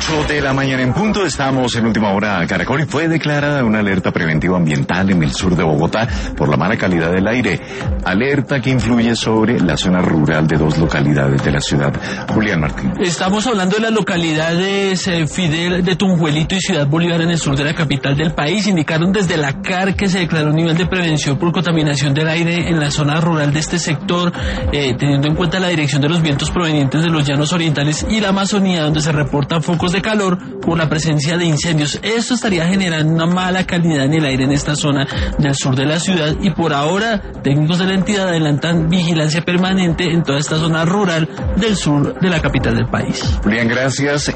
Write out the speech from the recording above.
8 de la mañana en punto, estamos en Última Hora Caracol y fue declarada una alerta preventiva ambiental en el sur de Bogotá por la mala calidad del aire. Alerta que influye sobre la zona rural de 2 localidades de la ciudad. Julián Martín. Estamos hablando de las localidades Fidel de Tunjuelito y Ciudad Bolívar en el sur de la capital del país. Indicaron desde la CAR que se declaró un nivel de prevención por contaminación del aire en la zona rural de este sector, teniendo en cuenta la dirección de los vientos provenientes de los llanos orientales y la Amazonía, donde se reportan focos de calor por la presencia de incendios. Esto estaría generando una mala calidad en el aire en esta zona del sur de la ciudad y por ahora técnicos de la entidad adelantan vigilancia permanente en toda esta zona rural del sur de la capital del país. Julián, gracias.